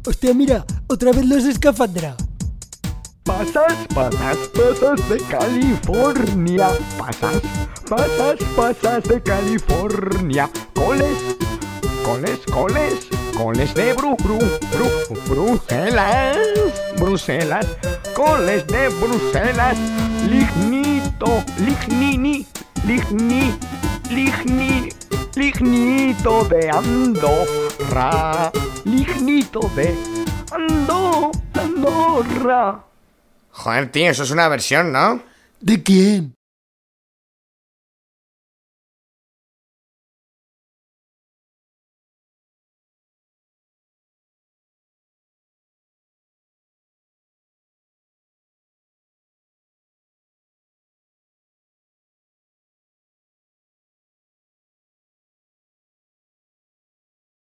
Hostia, mira, otra vez los escafandra. Pasas de California. Pasas de California. Coles de Bruselas. Coles de Bruselas. Lignito de Andorra. Lignito de Andorra. Joder, tío, eso es una versión, ¿no? ¿De quién?